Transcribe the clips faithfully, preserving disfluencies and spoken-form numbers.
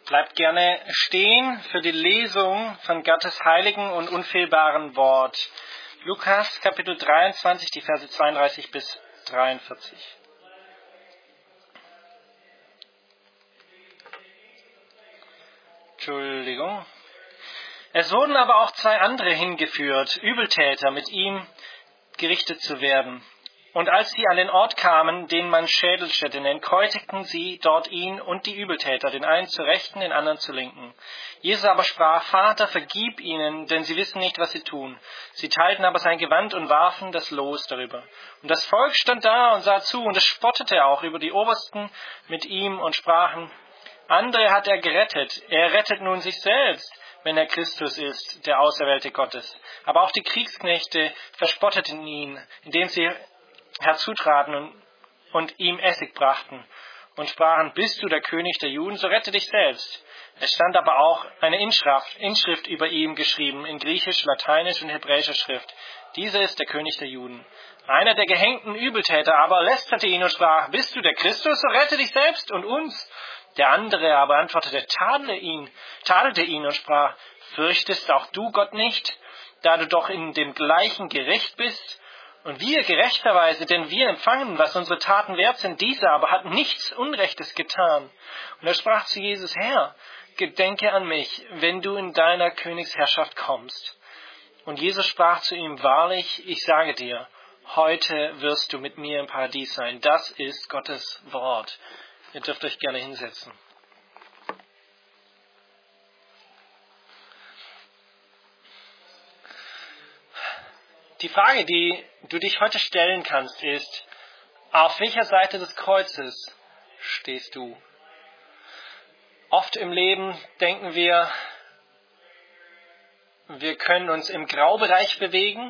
Bleibt gerne stehen für die Lesung von Gottes heiligen und unfehlbaren Wort. Lukas Kapitel dreiundzwanzig, die Verse zweiunddreißig bis dreiundvierzig. Entschuldigung. Es wurden aber auch zwei andere hingeführt, Übeltäter, mit ihm gerichtet zu werden. Und als sie an den Ort kamen, den man Schädelstätte nennt, kreutigten sie dort ihn und die Übeltäter, den einen zur Rechten, den anderen zur Linken. Jesus aber sprach: Vater, vergib ihnen, denn sie wissen nicht, was sie tun. Sie teilten aber sein Gewand und warfen das Los darüber. Und das Volk stand da und sah zu, und es spottete auch über die Obersten mit ihm und sprachen: Andere hat er gerettet, er rettet nun sich selbst, wenn er Christus ist, der Auserwählte Gottes. Aber auch die Kriegsknechte verspotteten ihn, indem sie herzutraten und, und ihm Essig brachten und sprachen: Bist du der König der Juden, so rette dich selbst. Es stand aber auch eine Inschrift, Inschrift über ihm geschrieben, in Griechisch, Lateinisch und hebräischer Schrift: Dieser ist der König der Juden. Einer der gehängten Übeltäter aber lästerte ihn und sprach: Bist du der Christus, so rette dich selbst und uns. Der andere aber antwortete, tadelte ihn, tadelte ihn und sprach: Fürchtest auch du Gott nicht, da du doch in dem gleichen Gericht bist? Und wir gerechterweise, denn wir empfangen, was unsere Taten wert sind. Dieser aber hat nichts Unrechtes getan. Und er sprach zu Jesus: Herr, gedenke an mich, wenn du in deiner Königsherrschaft kommst. Und Jesus sprach zu ihm: Wahrlich, ich sage dir, heute wirst du mit mir im Paradies sein. Das ist Gottes Wort. Ihr dürft euch gerne hinsetzen. Die Frage, die du dich heute stellen kannst, ist: Auf welcher Seite des Kreuzes stehst du? Oft im Leben denken wir, wir können uns im Graubereich bewegen,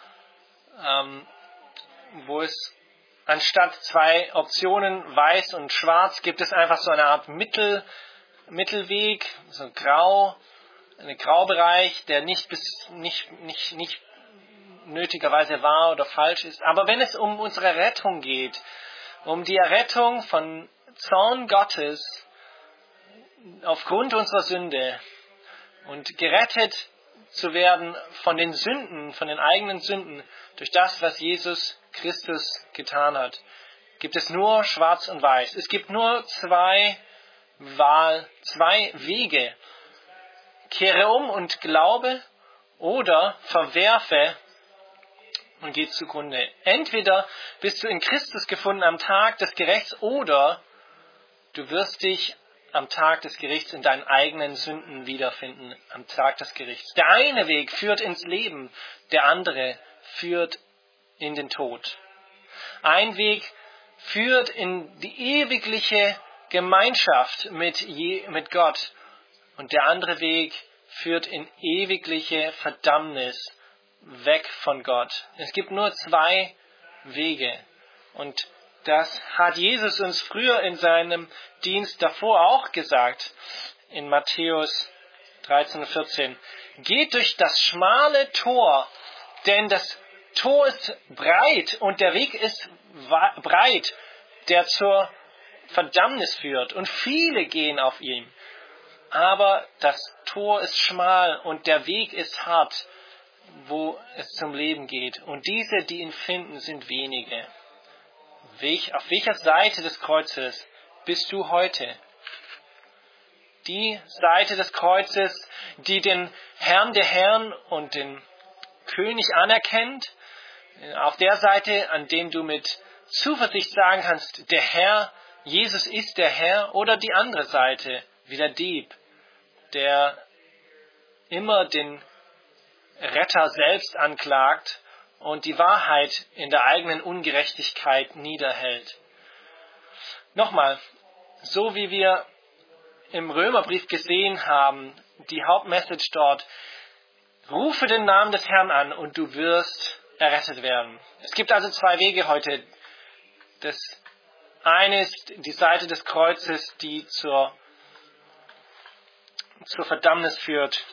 ähm, wo es anstatt zwei Optionen, weiß und schwarz, gibt es einfach so eine Art Mittel, Mittelweg, so grau, ein Graubereich, der nicht bis nicht nicht nicht nötigerweise wahr oder falsch ist. Aber wenn es um unsere Rettung geht, um die Errettung von Zorn Gottes aufgrund unserer Sünde und gerettet zu werden von den Sünden, von den eigenen Sünden, durch das, was Jesus Christus getan hat, gibt es nur schwarz und weiß. Es gibt nur zwei Wahl, zwei Wege. Kehre um und glaube oder verwerfe und geh zugrunde. Entweder bist du in Christus gefunden am Tag des Gerichts oder du wirst dich am Tag des Gerichts in deinen eigenen Sünden wiederfinden, am Tag des Gerichts. Der eine Weg führt ins Leben, der andere führt in den Tod. Ein Weg führt in die ewigliche Gemeinschaft mit, Je- mit Gott und der andere Weg führt in ewigliche Verdammnis weg von Gott. Es gibt nur zwei Wege und das hat Jesus uns früher in seinem Dienst davor auch gesagt, in Matthäus dreizehn, vierzehn. Geht durch das schmale Tor, denn das Tor ist breit und der Weg ist breit, der zur Verdammnis führt und viele gehen auf ihn. Aber das Tor ist schmal und der Weg ist hart, wo es zum Leben geht. Und diese, die ihn finden, sind wenige. Auf welcher Seite des Kreuzes bist du heute? Die Seite des Kreuzes, die den Herrn der Herren und den König anerkennt, auf der Seite, an dem du mit Zuversicht sagen kannst, der Herr, Jesus ist der Herr, oder die andere Seite, wie der Dieb, der immer den Retter selbst anklagt und die Wahrheit in der eigenen Ungerechtigkeit niederhält. Nochmal, so wie wir im Römerbrief gesehen haben, die Hauptmessage dort: Rufe den Namen des Herrn an und du wirst errettet werden. Es gibt also zwei Wege heute. Das eine ist die Seite des Kreuzes, die zur, zur Verdammnis führt.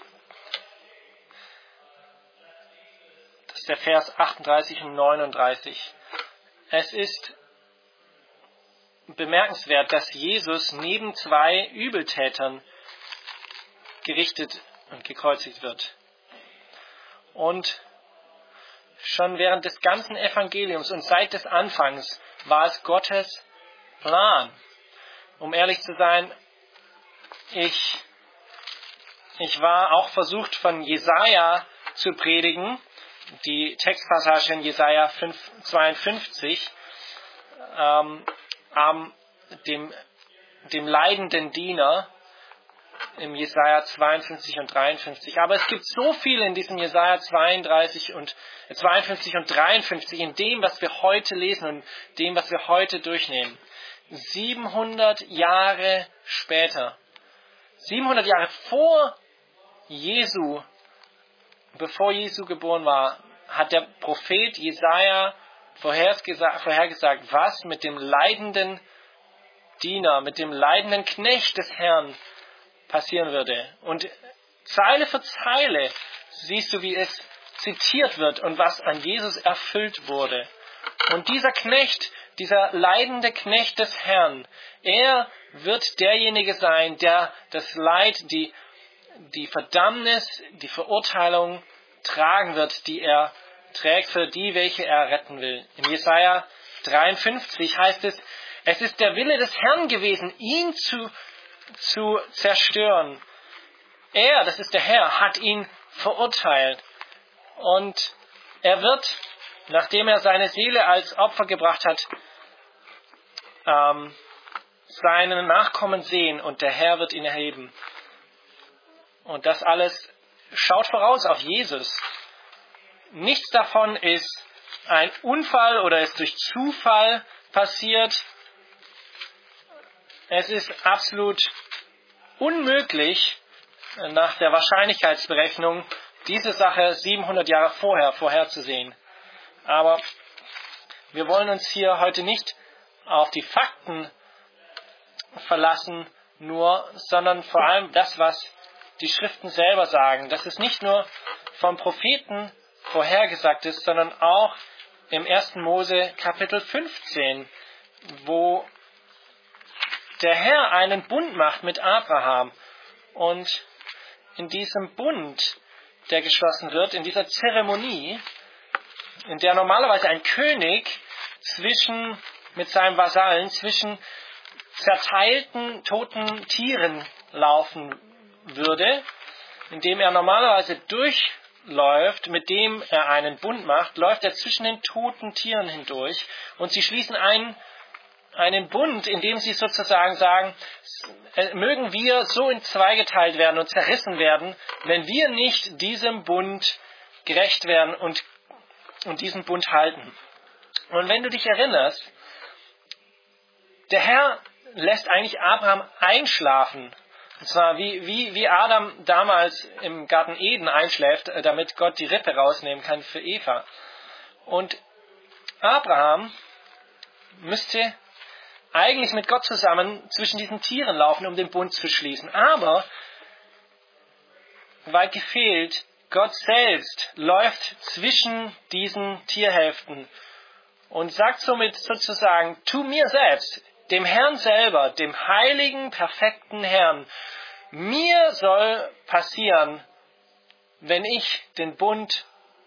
Das ist der Vers achtunddreißig und neununddreißig. Es ist bemerkenswert, dass Jesus neben zwei Übeltätern gerichtet und gekreuzigt wird. Und schon während des ganzen Evangeliums und seit des Anfangs war es Gottes Plan. Um ehrlich zu sein, ich, ich war auch versucht, von Jesaja zu predigen, die Textpassage in Jesaja zweiundfünfzig, ähm, ähm, dem, dem leidenden Diener, im Jesaja zweiundfünfzig und dreiundfünfzig. Aber es gibt so viel in diesem Jesaja zweiunddreißig und, äh, zweiundfünfzig und dreiundfünfzig, in dem, was wir heute lesen und dem, was wir heute durchnehmen. siebenhundert Jahre später, siebenhundert Jahre vor Jesu, bevor Jesu geboren war, hat der Prophet Jesaja vorhergesagt, vorhergesagt, was mit dem leidenden Diener, mit dem leidenden Knecht des Herrn passieren würde. Und Zeile für Zeile siehst du, wie es zitiert wird und was an Jesus erfüllt wurde. Und dieser Knecht, dieser leidende Knecht des Herrn, er wird derjenige sein, der das Leid, die, die Verdammnis, die Verurteilung tragen wird, die er trägt für die, welche er retten will. In Jesaja dreiundfünfzig heißt es, es ist der Wille des Herrn gewesen, ihn zu zu zerstören. Er, das ist der Herr, hat ihn verurteilt. Und er wird, nachdem er seine Seele als Opfer gebracht hat, ähm, seinen Nachkommen sehen und der Herr wird ihn erheben. Und das alles schaut voraus auf Jesus. Nichts davon ist ein Unfall oder ist durch Zufall passiert. Es ist absolut unmöglich, nach der Wahrscheinlichkeitsberechnung, diese Sache siebenhundert Jahre vorher vorherzusehen. Aber wir wollen uns hier heute nicht auf die Fakten verlassen, nur, sondern vor allem das, was die Schriften selber sagen. Dass es nicht nur vom Propheten vorhergesagt ist, sondern auch im ersten Mose Kapitel fünfzehn, wo der Herr einen Bund macht mit Abraham. Und in diesem Bund, der geschlossen wird, in dieser Zeremonie, in der normalerweise ein König zwischen, mit seinem Vasallen zwischen zerteilten, toten Tieren laufen würde, indem er normalerweise durchläuft, mit dem er einen Bund macht, läuft er zwischen den toten Tieren hindurch und sie schließen einen einen Bund, in dem sie sozusagen sagen, mögen wir so in zwei geteilt werden und zerrissen werden, wenn wir nicht diesem Bund gerecht werden und, und diesen Bund halten. Und wenn du dich erinnerst, der Herr lässt eigentlich Abraham einschlafen. Und zwar wie, wie, wie Adam damals im Garten Eden einschläft, damit Gott die Rippe rausnehmen kann für Eva. Und Abraham müsste eigentlich mit Gott zusammen zwischen diesen Tieren laufen, um den Bund zu schließen. Aber, weit gefehlt, Gott selbst läuft zwischen diesen Tierhälften und sagt somit sozusagen, tu mir selbst, dem Herrn selber, dem heiligen, perfekten Herrn, mir soll passieren, wenn ich den Bund,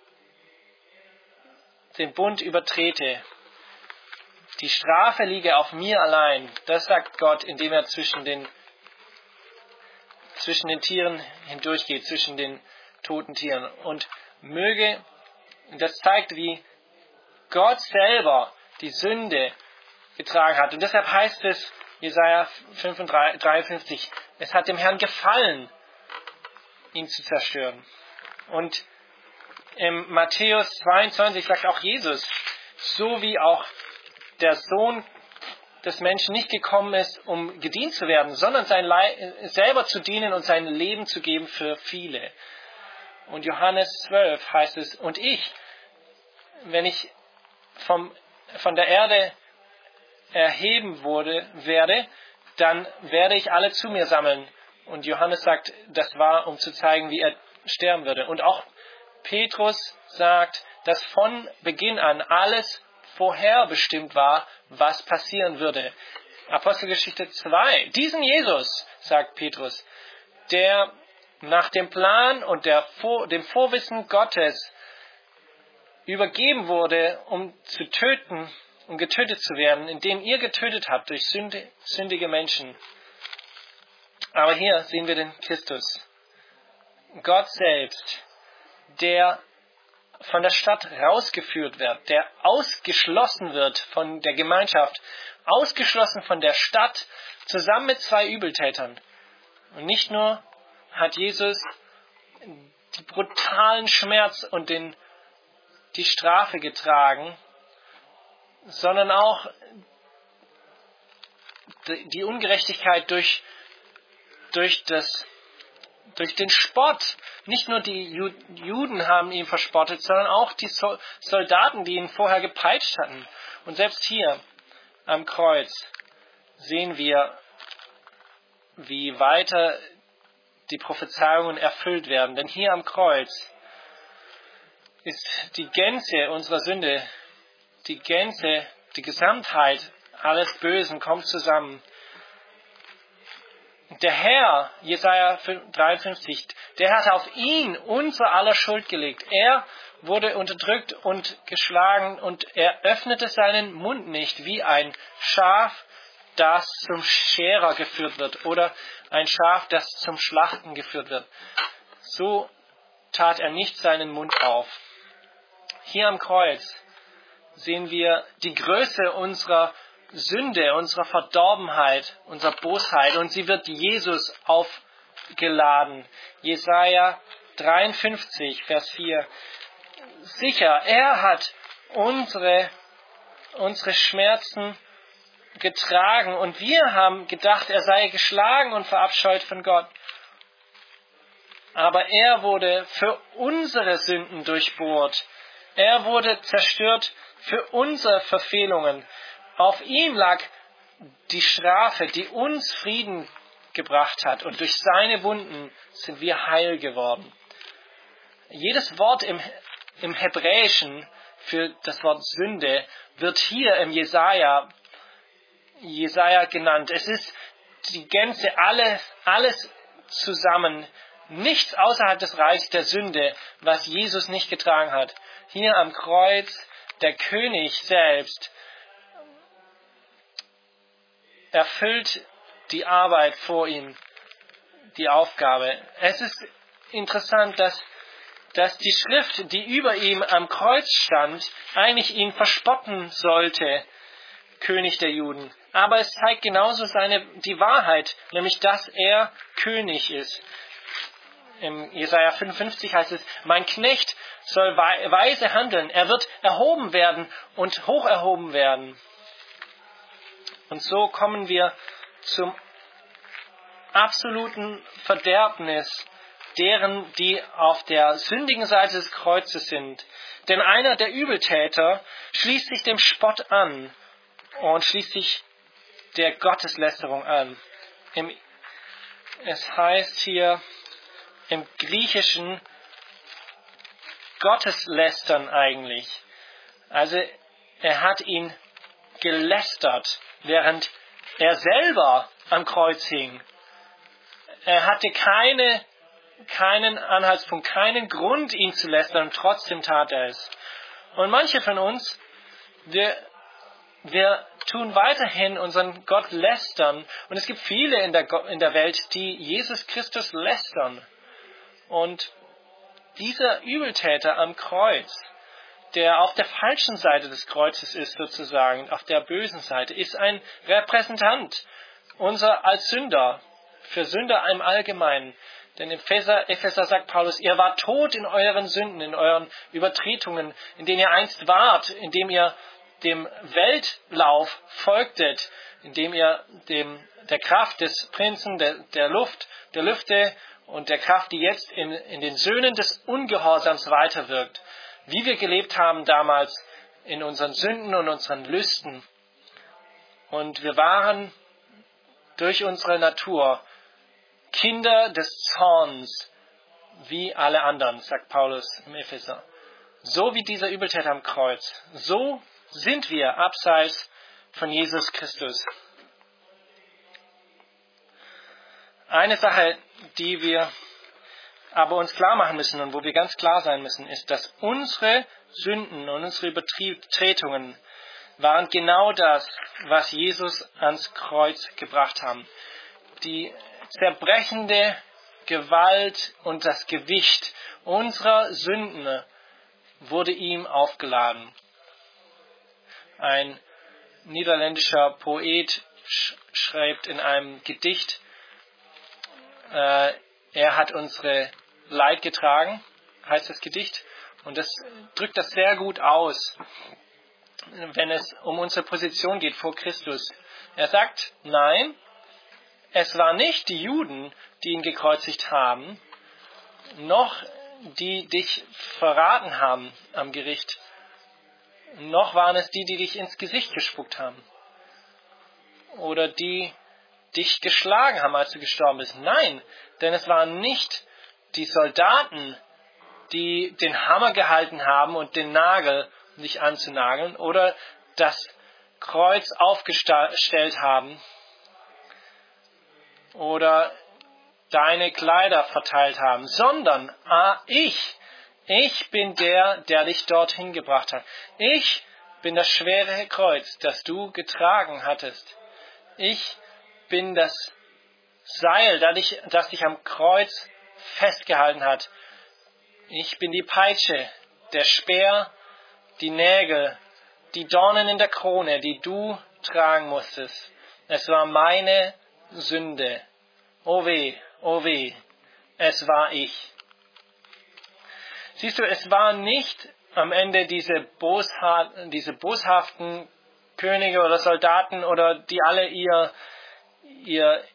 den Bund übertrete. Die Strafe liege auf mir allein. Das sagt Gott, indem er zwischen den, zwischen den Tieren hindurchgeht, zwischen den toten Tieren. Und möge, das zeigt, wie Gott selber die Sünde getragen hat. Und deshalb heißt es, Jesaja dreiundfünfzig, es hat dem Herrn gefallen, ihn zu zerstören. Und im Matthäus zweiundzwanzig sagt auch Jesus, so wie auch der Sohn des Menschen nicht gekommen ist, um gedient zu werden, sondern sein Le- selber zu dienen und sein Leben zu geben für viele. Und Johannes zwölf heißt es, und ich, wenn ich vom, von der Erde erheben wurde, werde, dann werde ich alle zu mir sammeln. Und Johannes sagt, das war, um zu zeigen, wie er sterben würde. Und auch Petrus sagt, dass von Beginn an alles vorherbestimmt war, was passieren würde. Apostelgeschichte zwei. Diesen Jesus, sagt Petrus, der nach dem Plan und der Vor- dem Vorwissen Gottes übergeben wurde, um zu töten, um getötet zu werden, indem ihr getötet habt durch Sünde, sündige Menschen. Aber hier sehen wir den Christus. Gott selbst, der von der Stadt rausgeführt wird, der ausgeschlossen wird von der Gemeinschaft, ausgeschlossen von der Stadt, zusammen mit zwei Übeltätern. Und nicht nur hat Jesus die brutalen Schmerz und den, die Strafe getragen, sondern auch die Ungerechtigkeit durch, durch, das, durch den Spott. Nicht nur die Juden haben ihn verspottet, sondern auch die Soldaten, die ihn vorher gepeitscht hatten. Und selbst hier am Kreuz sehen wir, wie weiter die Prophezeiungen erfüllt werden. Denn hier am Kreuz ist die Gänze unserer Sünde, die Gänze, die Gesamtheit alles Bösen kommt zusammen. Der Herr, Jesaja dreiundfünfzig, der hat auf ihn unsere aller Schuld gelegt. Er wurde unterdrückt und geschlagen und er öffnete seinen Mund nicht wie ein Schaf, das zum Scherer geführt wird oder ein Schaf, das zum Schlachten geführt wird. So tat er nicht seinen Mund auf. Hier am Kreuz sehen wir die Größe unserer Sünde, unserer Verdorbenheit, unserer Bosheit und sie wird Jesus aufgeladen. Jesaja dreiundfünfzig, Vers vier. Sicher, er hat unsere, unsere Schmerzen getragen und wir haben gedacht, er sei geschlagen und verabscheut von Gott. Aber er wurde für unsere Sünden durchbohrt. Er wurde zerstört für unsere Verfehlungen. Auf ihm lag die Strafe, die uns Frieden gebracht hat. Und durch seine Wunden sind wir heil geworden. Jedes Wort im, im Hebräischen für das Wort Sünde wird hier im Jesaja, Jesaja genannt. Es ist die Gänze, alles, alles zusammen. Nichts außerhalb des Reichs der Sünde, was Jesus nicht getragen hat. Hier am Kreuz der König selbst erfüllt die Arbeit vor ihm, die Aufgabe. Es ist interessant, dass, dass die Schrift, die über ihm am Kreuz stand, eigentlich ihn verspotten sollte, König der Juden. Aber es zeigt genauso seine, die Wahrheit, nämlich dass er König ist. Im Jesaja fünfundfünfzig heißt es, mein Knecht soll weise handeln, er wird erhoben werden und hoch erhoben werden. Und so kommen wir zum absoluten Verderbnis deren, die auf der sündigen Seite des Kreuzes sind. Denn einer der Übeltäter schließt sich dem Spott an und schließt sich der Gotteslästerung an. Im, es heißt hier im Griechischen Gotteslästern eigentlich. Also er hat ihn gelästert, während er selber am Kreuz hing. Er hatte keine, keinen Anhaltspunkt, keinen Grund, ihn zu lästern, und trotzdem tat er es. Und manche von uns, wir, wir tun weiterhin unseren Gott lästern. Und es gibt viele in der, in der Welt, die Jesus Christus lästern. Und dieser Übeltäter am Kreuz, der auf der falschen Seite des Kreuzes ist sozusagen, auf der bösen Seite, ist ein Repräsentant unser als Sünder, für Sünder im Allgemeinen. Denn im Epheser, Epheser sagt Paulus, ihr wart tot in euren Sünden, in euren Übertretungen, in denen ihr einst wart, indem ihr dem Weltlauf folgtet, indem ihr dem, der Kraft des Prinzen, der, der Luft, der Lüfte und der Kraft, die jetzt in, in den Söhnen des Ungehorsams weiterwirkt, wie wir gelebt haben damals in unseren Sünden und unseren Lüsten. Und wir waren durch unsere Natur Kinder des Zorns, wie alle anderen, sagt Paulus im Epheser. So wie dieser Übeltäter am Kreuz. So sind wir abseits von Jesus Christus. Eine Sache, die wir aber uns klar machen müssen und wo wir ganz klar sein müssen, ist, dass unsere Sünden und unsere Übertretungen waren genau das, was Jesus ans Kreuz gebracht haben. Die zerbrechende Gewalt und das Gewicht unserer Sünden wurde ihm aufgeladen. Ein niederländischer Poet schreibt in einem Gedicht, äh, er hat unsere Leid getragen, heißt das Gedicht, und das drückt das sehr gut aus, wenn es um unsere Position geht vor Christus. Er sagt, nein, es war nicht die Juden, die ihn gekreuzigt haben, noch die dich verraten haben am Gericht, noch waren es die, die dich ins Gesicht gespuckt haben oder die dich geschlagen haben, als du gestorben bist. Nein, denn es waren nicht die Soldaten, die den Hammer gehalten haben und den Nagel, um dich anzunageln, oder das Kreuz aufgestellt haben oder deine Kleider verteilt haben, sondern ah, ich, ich bin der, der dich dorthin gebracht hat. Ich bin das schwere Kreuz, das du getragen hattest. Ich bin das Seil, das dich, das dich am Kreuz festgehalten hat. Ich bin die Peitsche, der Speer, die Nägel, die Dornen in der Krone, die du tragen musstest. Es war meine Sünde. Oh weh, oh weh, es war ich. Siehst du, es war nicht am Ende diese, bosha- diese boshaften Könige oder Soldaten oder die alle ihr, ihr,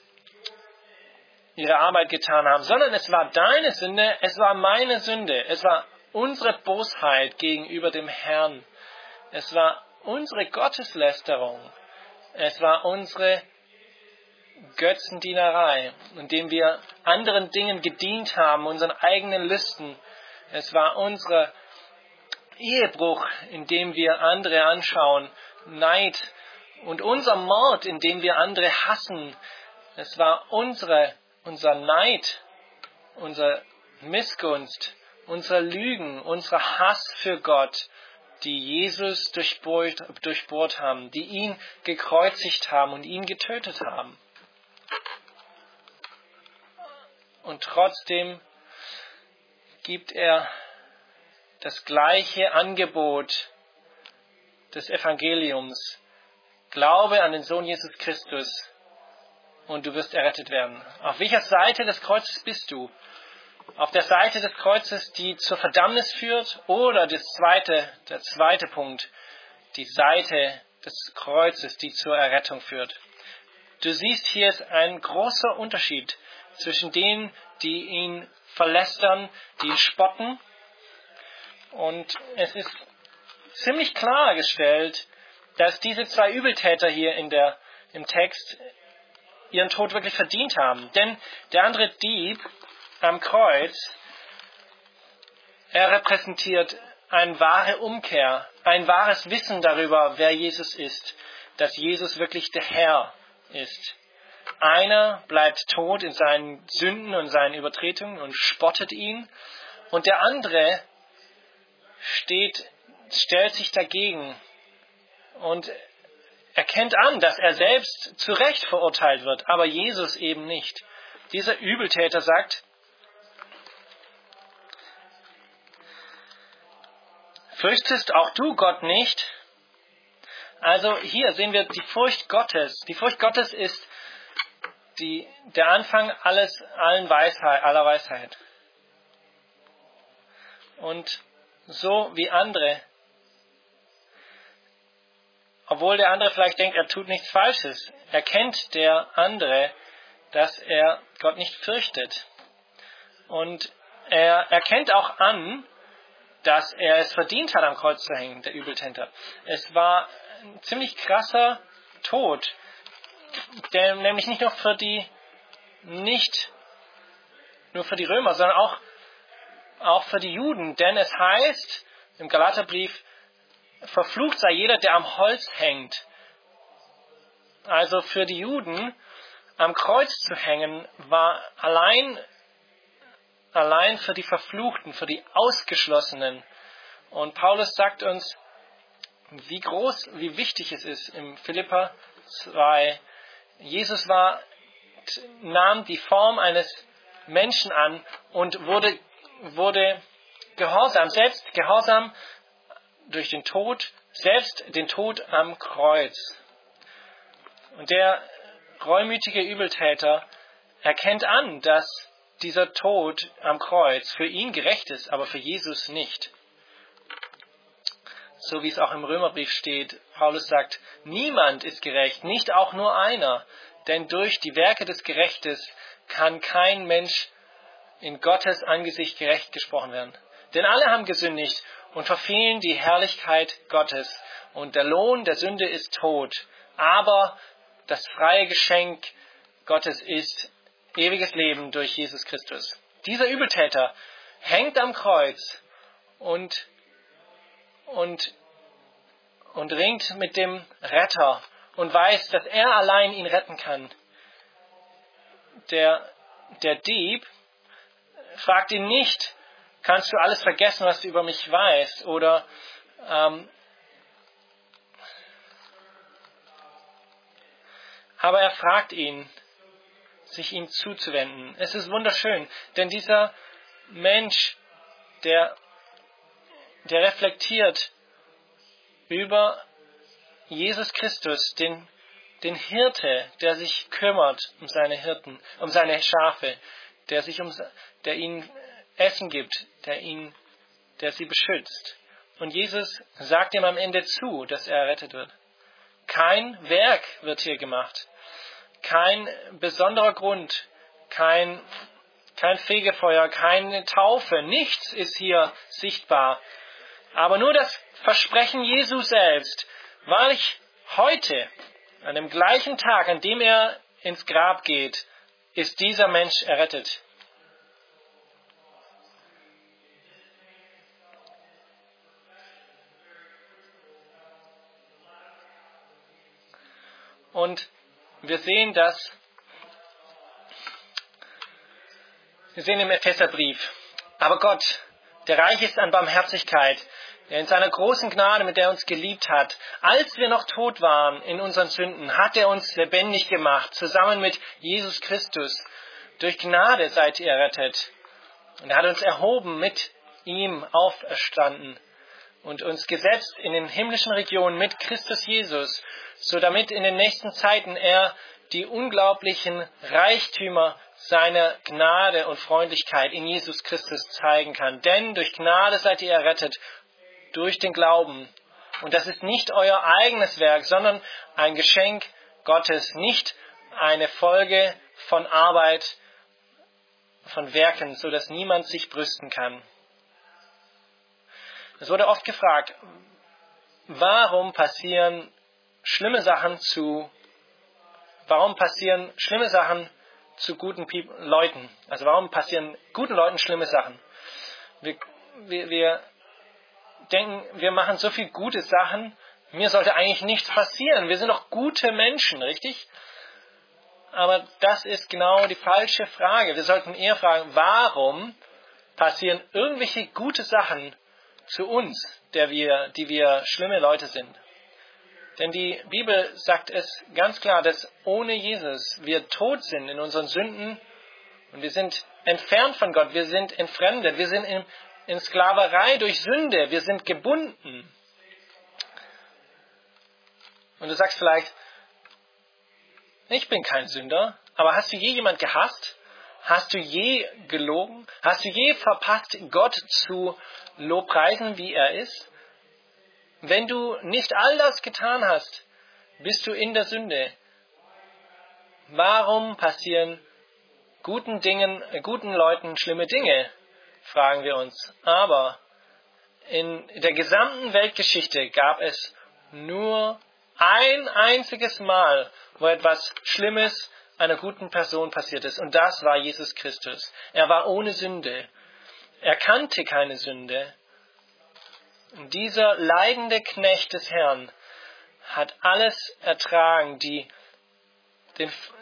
ihre Arbeit getan haben, sondern es war deine Sünde, es war meine Sünde, es war unsere Bosheit gegenüber dem Herrn, es war unsere Gotteslästerung, es war unsere Götzendienerei, indem wir anderen Dingen gedient haben, unseren eigenen Lüsten. Es war unser Ehebruch, indem wir andere anschauen, Neid und unser Mord, indem wir andere hassen. Es war unsere, unser Neid, unsere Missgunst, unsere Lügen, unser Hass für Gott, die Jesus durchbohrt, durchbohrt haben, die ihn gekreuzigt haben und ihn getötet haben. Und trotzdem gibt er das gleiche Angebot des Evangeliums. Glaube an den Sohn Jesus Christus und du wirst errettet werden. Auf welcher Seite des Kreuzes bist du? Auf der Seite des Kreuzes, die zur Verdammnis führt, oder das zweite, der zweite Punkt, die Seite des Kreuzes, die zur Errettung führt. Du siehst, hier ist ein großer Unterschied zwischen denen, die ihn verlästern, die ihn spotten. Und es ist ziemlich klargestellt, dass diese zwei Übeltäter hier in der, im Text ihren Tod wirklich verdient haben. Denn der andere Dieb am Kreuz, er repräsentiert eine wahre Umkehr, ein wahres Wissen darüber, wer Jesus ist, dass Jesus wirklich der Herr ist. Einer bleibt tot in seinen Sünden und seinen Übertretungen und spottet ihn, und der andere steht, stellt sich dagegen und erkennt an, dass er selbst zu Recht verurteilt wird, aber Jesus eben nicht. Dieser Übeltäter sagt, fürchtest auch du Gott nicht? Also hier sehen wir die Furcht Gottes. Die Furcht Gottes ist die, der Anfang alles, allen Weisheit, aller Weisheit. Und so wie andere, obwohl der andere vielleicht denkt, er tut nichts Falsches, erkennt der andere, dass er Gott nicht fürchtet. Und er erkennt auch an, dass er es verdient hat, am Kreuz zu hängen, der Übeltäter. Es war ein ziemlich krasser Tod, der nämlich nicht nur für die, nicht nur für die Römer, sondern auch, auch für die Juden. Denn es heißt im Galaterbrief, verflucht sei jeder, der am Holz hängt. Also für die Juden am Kreuz zu hängen, war allein, allein für die Verfluchten, für die Ausgeschlossenen. Und Paulus sagt uns, wie groß, wie wichtig es ist im Philipper zwei. Jesus war, nahm die Form eines Menschen an und wurde, wurde gehorsam, selbst gehorsam durch den Tod, selbst den Tod am Kreuz. Und der reumütige Übeltäter erkennt an, dass dieser Tod am Kreuz für ihn gerecht ist, aber für Jesus nicht. So wie es auch im Römerbrief steht, Paulus sagt, niemand ist gerecht, nicht auch nur einer, denn durch die Werke des Gerechtes kann kein Mensch in Gottes Angesicht gerecht gesprochen werden. Denn alle haben gesündigt und verfehlen die Herrlichkeit Gottes. Und der Lohn der Sünde ist Tod. Aber das freie Geschenk Gottes ist ewiges Leben durch Jesus Christus. Dieser Übeltäter hängt am Kreuz und, und, und ringt mit dem Retter und weiß, dass er allein ihn retten kann. Der, der Dieb fragt ihn nicht, kannst du alles vergessen, was du über mich weißt? Oder ähm, aber er fragt ihn, sich ihm zuzuwenden. Es ist wunderschön, denn dieser Mensch, der, der reflektiert über Jesus Christus, den, den Hirte, der sich kümmert um seine Hirten, um seine Schafe, der sich um, der ihnen Essen gibt, der ihn, der sie beschützt. Und Jesus sagt ihm am Ende zu, dass er errettet wird. Kein Werk wird hier gemacht. Kein besonderer Grund, kein, kein Fegefeuer, keine Taufe, nichts ist hier sichtbar. Aber nur das Versprechen Jesu selbst, wahrlich heute, an dem gleichen Tag, an dem er ins Grab geht, ist dieser Mensch errettet. Und wir sehen das, wir sehen im Epheserbrief, aber Gott, der reich ist an Barmherzigkeit, der in seiner großen Gnade, mit der er uns geliebt hat, als wir noch tot waren in unseren Sünden, hat er uns lebendig gemacht, zusammen mit Jesus Christus. Durch Gnade seid ihr errettet. Und er hat uns erhoben, mit ihm auferstanden und uns gesetzt in den himmlischen Regionen mit Christus Jesus, so damit in den nächsten Zeiten er die unglaublichen Reichtümer seiner Gnade und Freundlichkeit in Jesus Christus zeigen kann. Denn durch Gnade seid ihr errettet, durch den Glauben. Und das ist nicht euer eigenes Werk, sondern ein Geschenk Gottes, nicht eine Folge von Arbeit, von Werken, so dass niemand sich brüsten kann. Es wurde oft gefragt, warum passieren schlimme Sachen zu, warum passieren schlimme Sachen zu guten People, Leuten? Also warum passieren guten Leuten schlimme Sachen? Wir, wir, wir denken, wir machen so viele gute Sachen, mir sollte eigentlich nichts passieren. Wir sind doch gute Menschen, richtig? Aber das ist genau die falsche Frage. Wir sollten eher fragen, warum passieren irgendwelche gute Sachen zu uns, der wir, die wir schlimme Leute sind? Denn die Bibel sagt es ganz klar, dass ohne Jesus wir tot sind in unseren Sünden und wir sind entfernt von Gott, wir sind entfremdet, wir sind in, in Sklaverei durch Sünde, wir sind gebunden. Und du sagst vielleicht, ich bin kein Sünder, aber hast du je jemand gehasst? Hast du je gelogen? Hast du je verpasst, Gott zu lobpreisen, wie er ist? Wenn du nicht all das getan hast, bist du in der Sünde. Warum passieren guten Dingen, äh, guten Leuten schlimme Dinge? Fragen wir uns. Aber in der gesamten Weltgeschichte gab es nur ein einziges Mal, wo etwas Schlimmes einer guten Person passiert ist. Und das war Jesus Christus. Er war ohne Sünde. Er kannte keine Sünde. Und dieser leidende Knecht des Herrn hat alles ertragen, die, den,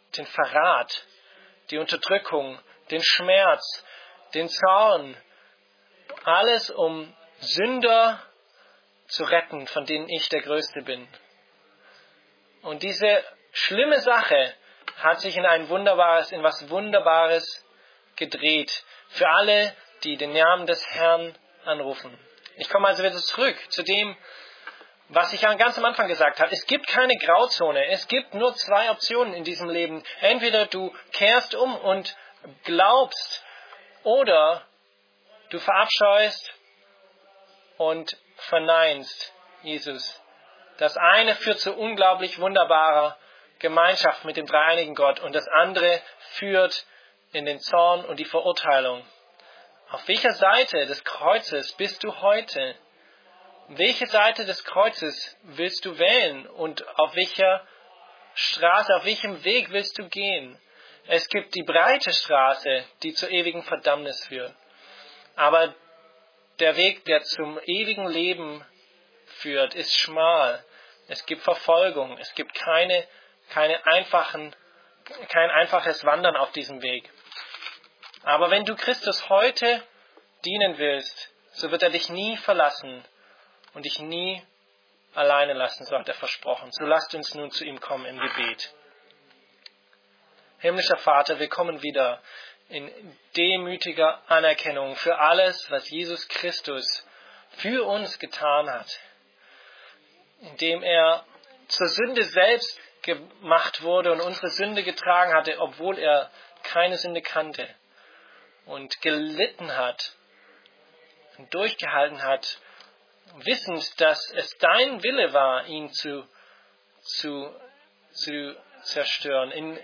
den Verrat, die Unterdrückung, den Schmerz, den Zorn, alles um Sünder zu retten, von denen ich der Größte bin. Und diese schlimme Sache hat sich in ein wunderbares, in was Wunderbares gedreht für alle, die den Namen des Herrn anrufen. Ich komme also wieder zurück zu dem, was ich ganz am Anfang gesagt habe. Es gibt keine Grauzone. Es gibt nur zwei Optionen in diesem Leben. Entweder du kehrst um und glaubst, oder du verabscheust und verneinst Jesus. Das eine führt zu unglaublich wunderbarer Gemeinschaft mit dem dreieinigen Gott und das andere führt in den Zorn und die Verurteilung. Auf welcher Seite des Kreuzes bist du heute? Welche Seite des Kreuzes willst du wählen und auf welcher Straße, auf welchem Weg willst du gehen? Es gibt die breite Straße, die zur ewigen Verdammnis führt. Aber der Weg, der zum ewigen Leben führt, ist schmal. Es gibt Verfolgung. Es gibt keine, keine einfachen, kein einfaches Wandern auf diesem Weg. Aber wenn du Christus heute dienen willst, so wird er dich nie verlassen und dich nie alleine lassen, so hat er versprochen. So lasst uns nun zu ihm kommen im Gebet. Himmlischer Vater, wir kommen wieder in demütiger Anerkennung für alles, was Jesus Christus für uns getan hat, indem er zur Sünde selbst gemacht wurde und unsere Sünde getragen hatte, obwohl er keine Sünde kannte und gelitten hat und durchgehalten hat, wissend, dass es dein Wille war, ihn zu, zu, zu zerstören, in,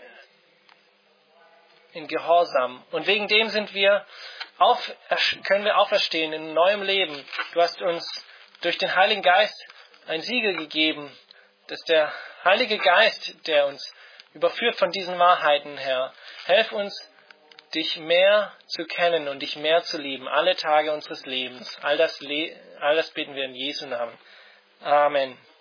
in Gehorsam. Und wegen dem sind wir auf, können wir auferstehen in neuem Leben. Du hast uns durch den Heiligen Geist ein Siegel gegeben, dass der Heilige Geist, der uns überführt von diesen Wahrheiten, Herr, helf uns, dich mehr zu kennen und dich mehr zu lieben, alle Tage unseres Lebens. All das, all das beten wir in Jesu Namen. Amen.